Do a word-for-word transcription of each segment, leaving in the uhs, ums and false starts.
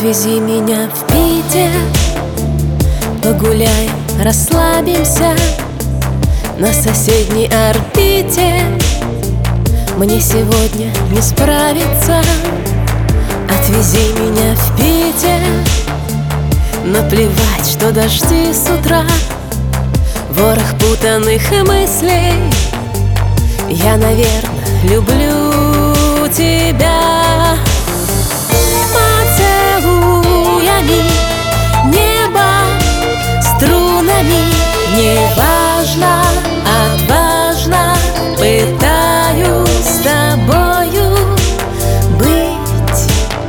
Отвези меня в Питер, погуляем, расслабимся на соседней орбите. Мне сегодня не справиться. Отвези меня в Питер, наплевать, что дожди с утра, ворох путанных мыслей. Я, наверное, люблю тебя. Поцелуями небо, струнами, неважно, отважно пытаюсь с тобою быть.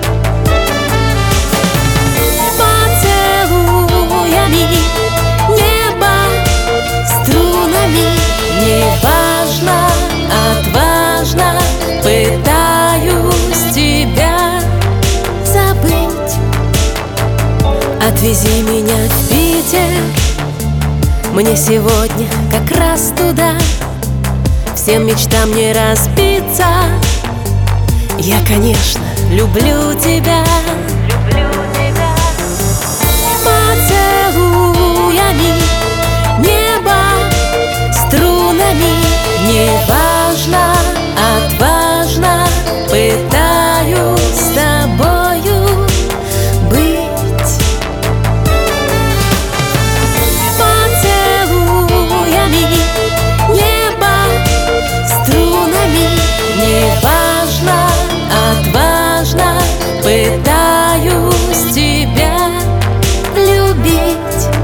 Поцелуями небо, струнами, неважно, отважно пытаюсь тебя забыть. Отвези меня в Питер, мне сегодня как раз туда, всем мечтам не разбиться. Я, конечно, люблю тебя. Поцелуями небо, струнами, неважно, отважно пытаюсь с тобою быть. Поцелуями небо, струнами, неважно, отважно пытаюсь тебя любить.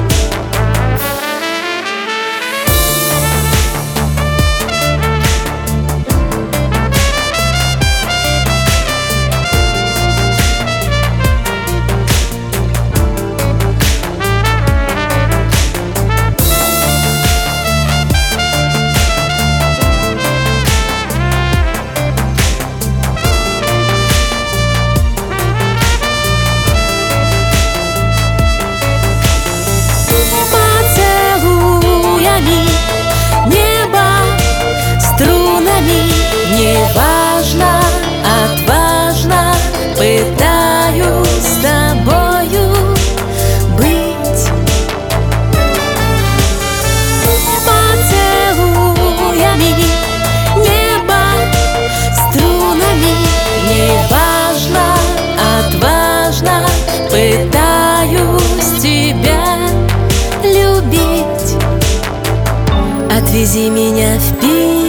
Небо, струнами, неважно, отважно пытаюсь с тобою быть. Поцелуями небо, струнами, неважно, отважно пытаюсь тебя любить. Отвези меня в Питер,